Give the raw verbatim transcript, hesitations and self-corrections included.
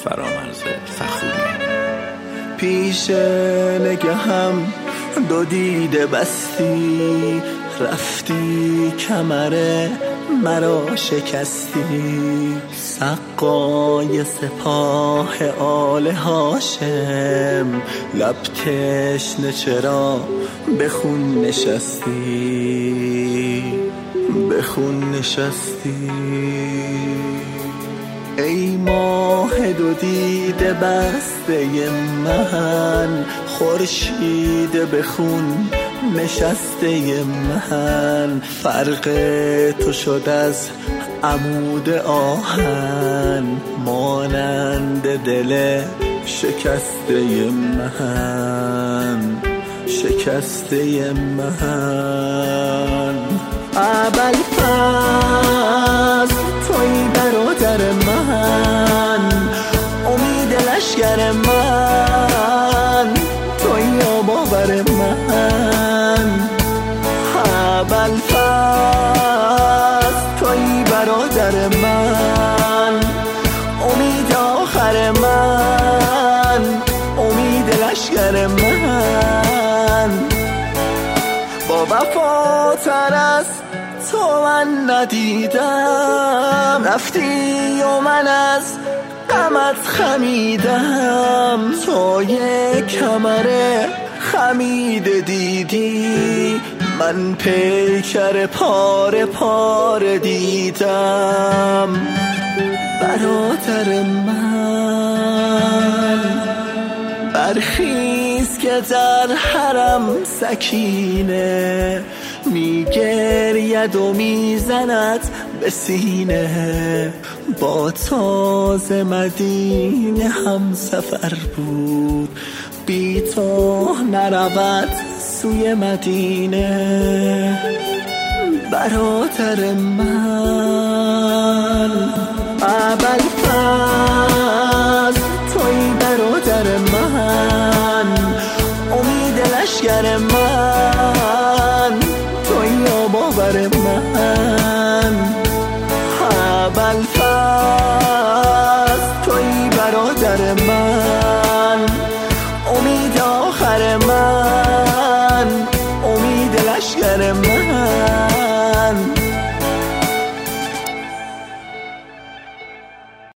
فرامرز فخوری. پیش نگهم دو دیده بستی، رفتی کمر مرا شکستی. سقای سپاه آل هاشم، لب تشنه چرا به خون نشستی، به خون نشستی. ای ماه دو دیده بسته من، خورشید به خون نشسته من. فرق تو شد از عمود آهن، مانند دل شکسته من، شکسته من. ابوالفضل توی برادر من، امید لشگر من، توی باور من. ابوالفضل توی برادر من، امید آخر من، امید لشگر من. با وفاتر از تو من ندیدم، رفتی و من از غمت خمیدم. تو یک کمر خمیده دیدی، من پیکر پاره پاره دیدم. برادر من برخیز که در حرم سکینه میگرید و میزند به سینه. با تازه مدینه هم سفر بود، بی تو نرود سوی مدینه. برادر من ابوالفضل توی برادر من، امید لشگر من، توی باور من. ابوالفضل توی برادر من،